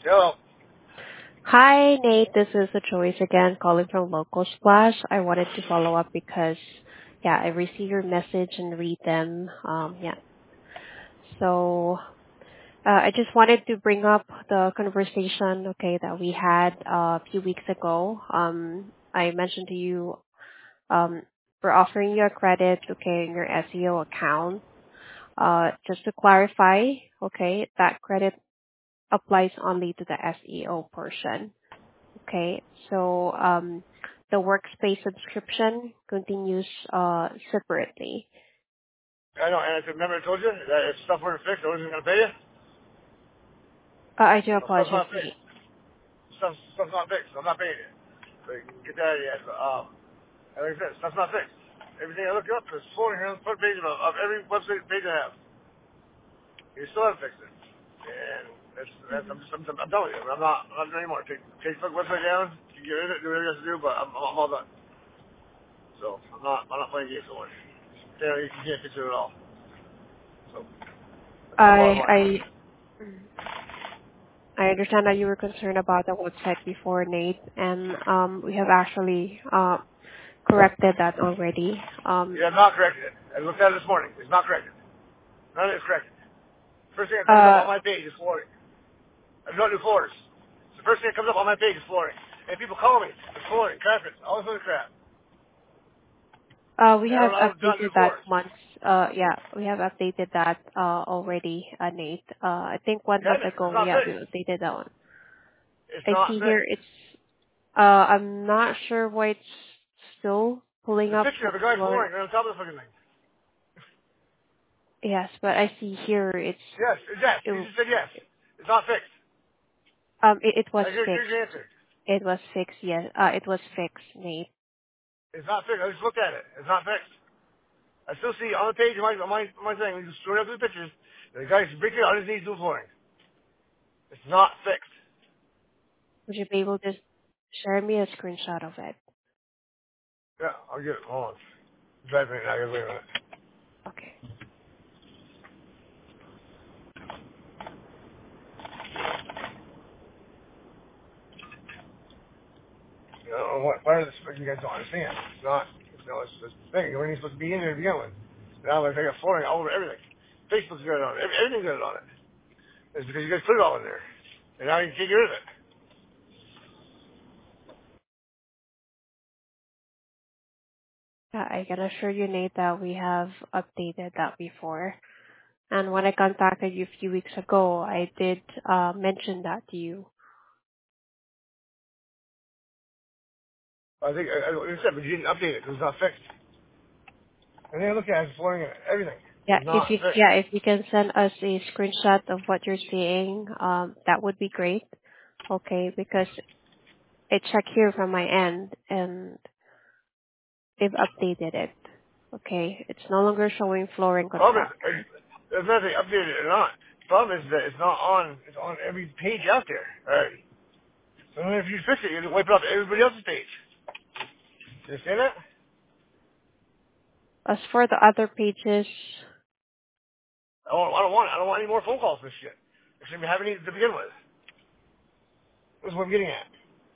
Hello. Hi, Nate. This is Joyce again, calling from Local Splash. I wanted to follow up because, I received your message and read them. So I just wanted to bring up the conversation, okay, that we had a few weeks ago. I mentioned to you, um, we're offering you a credit, okay, in your SEO account. Just to clarify, okay, that credit applies only to the SEO portion. Okay. So the workspace subscription continues separately. I know, and I remember I told you that if stuff weren't fixed, I wasn't going to pay you. I do Well, stuff's apologize. not fixed. Stuff's not fixed. I'm not paying you. So you can get that out of your head. And like I said, stuff's not fixed. Everything I look up is floating here on the front page of every website page I have. You still haven't fixed it. And Mhm. I'm telling you, I'm not doing anymore. Take the website down, you get rid of it, do whatever you have to do, but I'm all done. So I'm not playing games so much. You can't fix it at all. So that's a lot of I money. I I understand that you were concerned about the website before, Nate, and we have actually corrected that already. Yeah, not corrected. I looked at it this morning. It's not corrected. None of it's corrected. First thing that comes up Uh, on my page is flooring. I don't do floors. The first thing that comes up on my page is flooring. And people call me, it's flooring, carpets, all this other crap. we And have I don't do updated that floors. once. We have updated that already, Nate. I think 1 month Yeah, it's ago, not we fixed. updated that one. It's I not see here fixed. it's I'm not sure why it's still pulling There's a up picture of a guy for, flooring right on top of the fucking thing. yes, but I see here Yes, yes. it, You just said yes. It's not fixed. it was Here's your fixed. answer. It was fixed, yes. It was fixed, Nate. It's not fixed. I just looked at it. It's not fixed. I still see on the page of my thing, we just scroll up through the pictures, the guy's breaking on his knees doing flooring. It's not fixed. Would you be able to share me a screenshot of it? Yeah, I'll get it. Hold on. Driving now. Wait a minute. Okay. You know, what part of this you guys don't understand? It's not. It's this thing. You weren't even supposed to be in there to begin with. Now I got flooring all over everything. Facebook's got it on it. Everything's got it on it. It's because you guys put it all in there. And now you can't get rid of it. I can assure you, Nate, that we have updated that before. And when I contacted you a few weeks ago, I did mention that to you. I think, like I said, but you didn't update it because it's not fixed. And then look at it, it's flooring and everything. It's not fixed. If you can send us a screenshot of what you're seeing, that would be great. Okay, because I check here from my end and they've updated it. Okay, it's no longer showing flooring Problem is, contractor. there's nothing updated or not. Problem is that it's not on. It's on every page out there. All right. So if you fix it, you wipe it off everybody else's page. You understand that? As for the other pages, I don't want any more phone calls for this shit. I shouldn't be having any to begin with. This is what I'm getting at.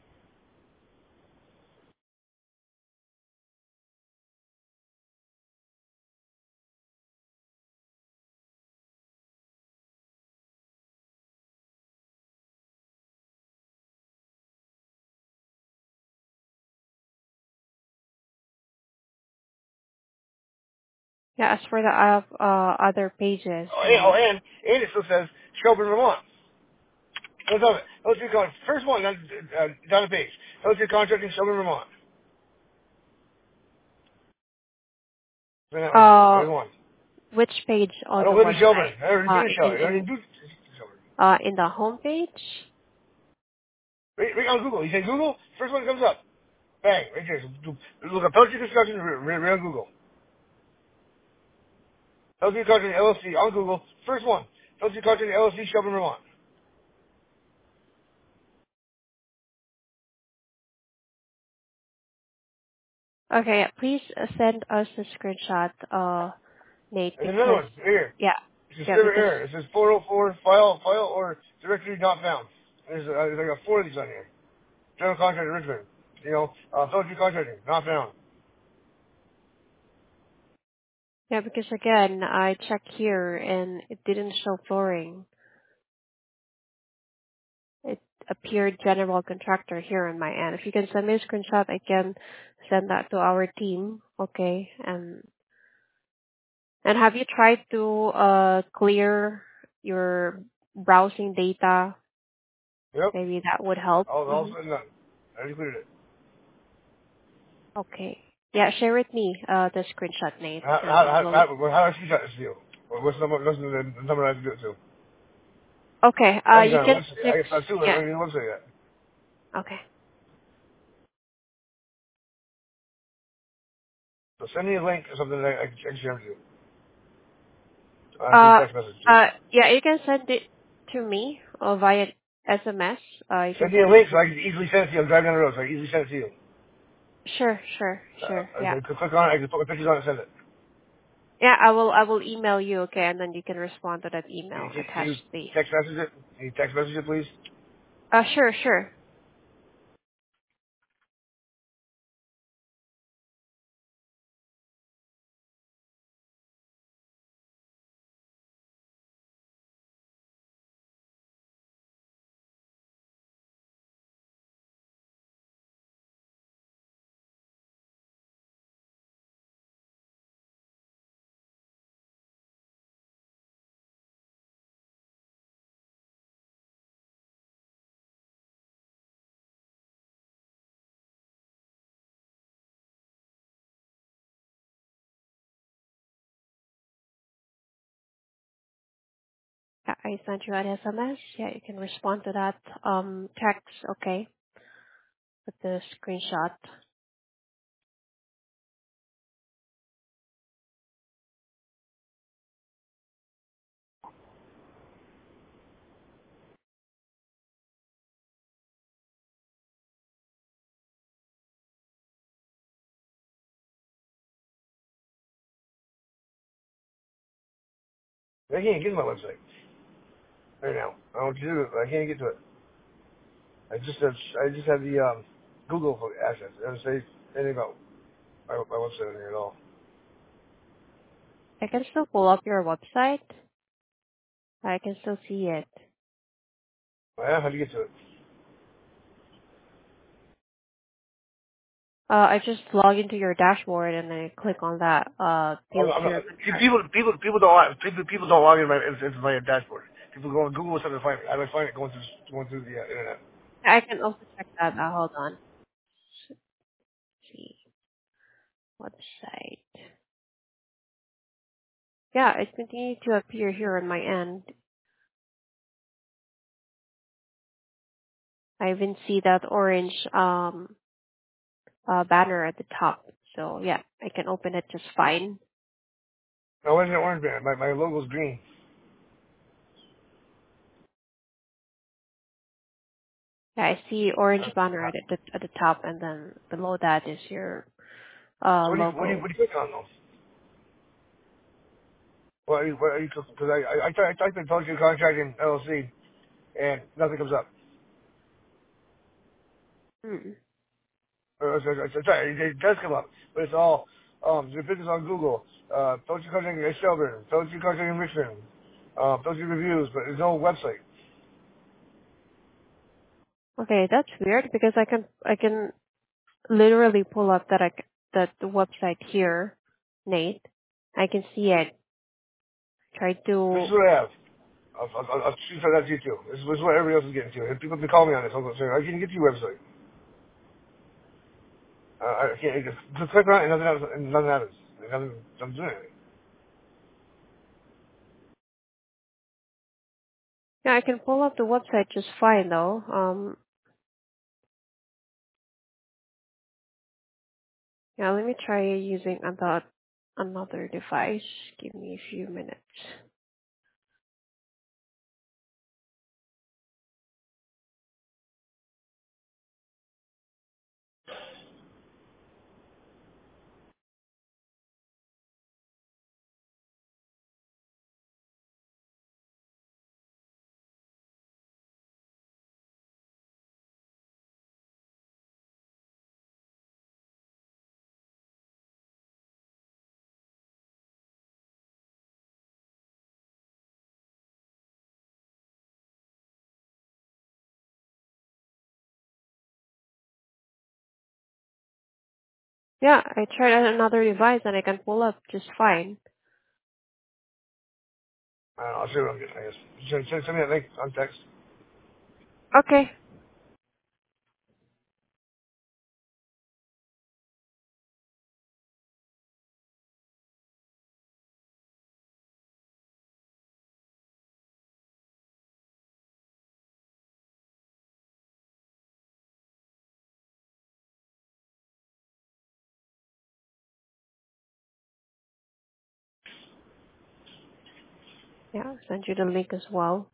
as for the other pages, Nate. And it still says Shelburne, Vermont. Let's have it. Let's do con. First one down the page. Let's do contract in Shelburne, Vermont. And that one. Uh, There's one. which page I on don't the live in Shelburne. website? I already been in Shelburne. I already do Shelburne. In the home page? Right on Google. You say Google, first one that comes up. Bang, right there. Look up Peltier Construction right on Google. Peltier Construction LLC on Google. First one. Peltier Construction LLC, Shelburne, Vermont. Okay, please send us a screenshot, Nate, And another because one, right here. yeah, It says yeah, server because error. It says 404 file or directory not found. I got 4 of these on here. General contractor Richmond. Phillips Contracting, not found. Yeah, because again, I checked here and it didn't show flooring. It appeared general contractor here on my end. If you can send me a screenshot, I can send that to our team. Okay. And have you tried to clear your browsing data? Yep. Maybe that would help. All of a sudden done. I already cleared it. Okay. Yeah, share with me the screenshot, Nate, How, and how, I will. how, how, how do I screenshot this to you? What's the number I have to do it to? Okay. I ain't You got a can website. I fix. guess not too. I Yeah. don't even have a website yet. Okay. So send me a link or something that I can share with you. Through Uh. text message too. Yeah, you can send it to me or via SMS. You can Send me a send it. link so I can easily send it to you. I'm driving down the road, so I can easily send it to you. Sure. Sure. Sure. I Yeah. can click on it. I can put my pictures on it and send it. Yeah. I will email you. Okay, and then you can respond to that email. Can Attach you the. text message it? Can you text message it, please? Sure. Sure. Yeah, I sent you an SMS. Yeah, you can respond to that text. Okay, with the screenshot. I can't get to my website right now. I don't want you to do it, but I can't get to it. I just have the Google for access. It doesn't say anything about my website on here at all. I can still pull up your website. I can still see it. How do you get to it? I just log into your dashboard and I click on that field I'm here. not, people don't log into my dashboard. People go on Google or something to find me. I don't find it going through the internet. I can also check that. Hold on. Let's see website. Yeah, it continues to appear here on my end. I even see that orange banner at the top. So yeah, I can open it just fine. No, where's the orange band? My logo's green. Yeah, I see orange banner at the top, and then below that is your So logo. what do you click on though? What are you? Because I typed in Function Contracting LLC and nothing comes up. Hmm. Sorry, it does come up, but it's all your business on Google. Function Contracting in Shelburne, Function Contracting in Richmond, Function Reviews, but there's no website. Okay, that's weird because I can literally pull up that the website here, Nate. I can see it. Try This to. is what I have. I'll shoot that to you too. This is what everybody else is getting to. And people have been calling me on this. I'm saying, I can't get to your website. I can't. Just click on it and nothing happens. And nothing happens. I'm doing it. Yeah, I can pull up the website just fine though. Yeah, let me try using another device. Give me a few minutes. Yeah, I tried another device and I can pull up just fine. I don't know. I'll see what I'm getting, I guess. Send me that link on text. Okay. Yeah, I'll send you the link as well.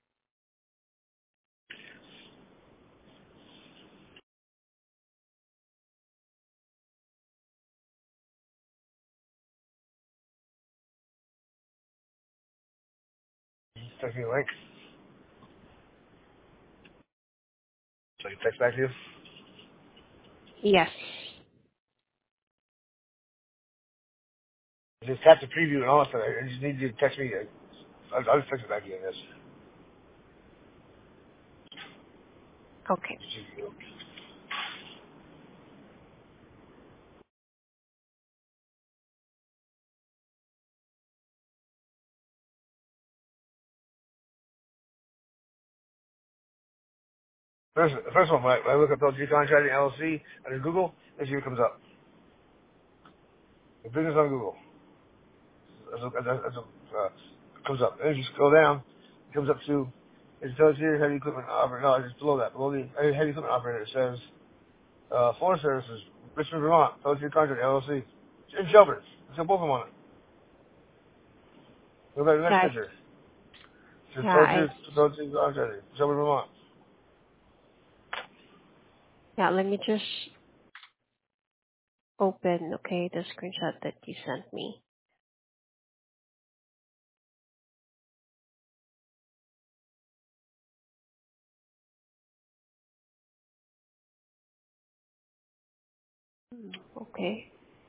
Text me the link. So I can text back to you. Yes. Just tap the preview and all that stuff. I just need you to text me. I'll just text it back to you, I guess. Okay. The first one, when I look up LG Contracting LLC under Google, this here comes up. The business on Google. Comes up. And as you scroll down, it comes up to, it tells you heavy equipment operator. No, it's below that. Below the heavy equipment operator, it says, Floor Services, Richmond, Vermont, LG Contracting LLC. It's in Shelburne. It's got both of them on it. Look at the next Yeah, picture. It says yeah, LG Contracting, Shelburne, Vermont. let me just open, okay, the screenshot that you sent me. Okay.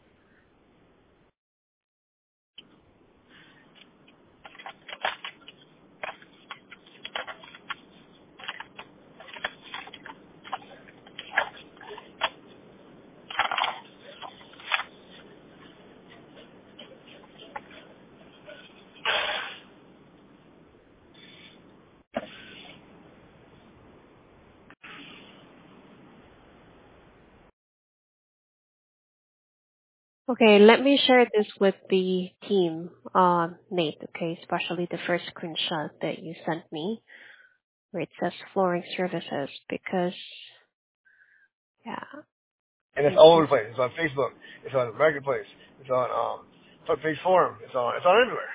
Okay, let me share this with the team, Nate, okay, especially the first screenshot that you sent me where it says flooring services because, yeah, And it's you all over just, the place. It's on Facebook. It's on Marketplace. It's on Front Page Forum. It's on everywhere.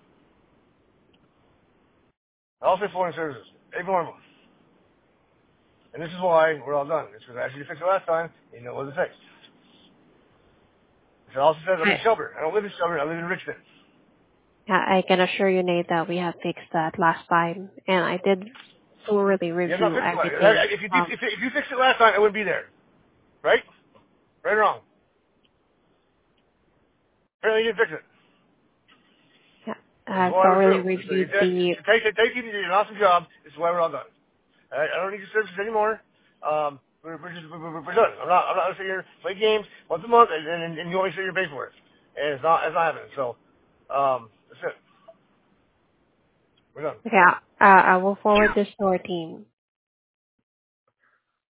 All say foreign services. Every one of them. And this is why we're all done. It's because I asked you to fix it last time, and you know it wasn't fixed. It also says I'm in Shelburne. I don't live in Shelburne. I live in Richmond. I can assure you, Nate, that we have fixed that last time and I did thoroughly You have not review fixed it. everything. If you fixed it last time, I wouldn't be there. Right? Right or wrong? Apparently you didn't fix it. Yeah, This is I why we're thoroughly through. So reviewed the, take you to do an awesome job. This is why we're all done. I don't need your services anymore. We're done. I'm not gonna sit here play games once a month and you want me to sit here and pay for it. And it's not happening. So that's it. We're done. okay, I will forward this to our team.